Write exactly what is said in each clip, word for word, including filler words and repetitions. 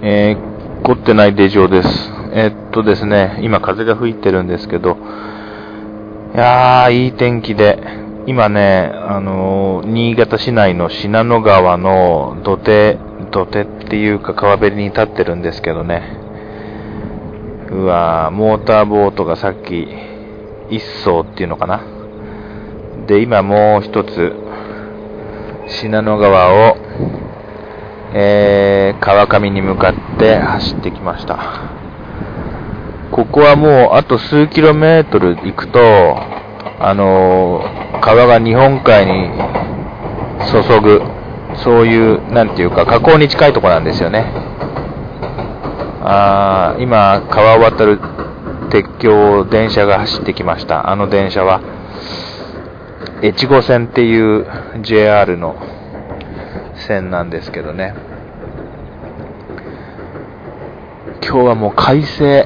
えー、凝ってないデジョーです。えー、っとですね、今風が吹いてるんですけど、いやー、いい天気で、今ね、あのー、新潟市内の信濃川の土手、土手っていうか川べりに立ってるんですけどね、うわー、モーターボートがさっき、一艘っていうのかな。で、今もう一つ、信濃川を、えー、川上に向かって走ってきました。ここはもうあと数キロメートル行くと、あのー、川が日本海に注ぐ、そういう、なんていうか、河口に近いところなんですよね。あー、今、川を渡る鉄橋を電車が走ってきました。あの電車は、越後線っていう ジェイアール の線なんですけどね。今日はもう快晴。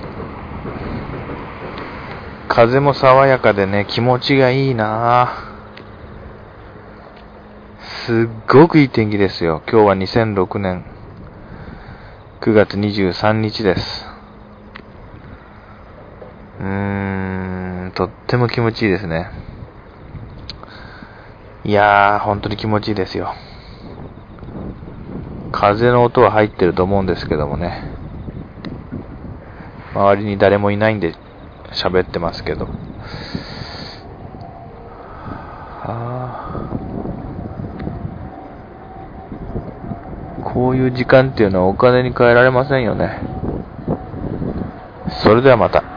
風も爽やかでね、気持ちがいいな。すっごくいい天気ですよ。今日はにせんろくねんくがつにじゅうさんにちです。うーん、とっても気持ちいいですね。いやー、本当に気持ちいいですよ。風の音は入ってると思うんですけどもね。周りに誰もいないんで喋ってますけど。あー、こういう時間っていうのはお金に換えられませんよね。それではまた。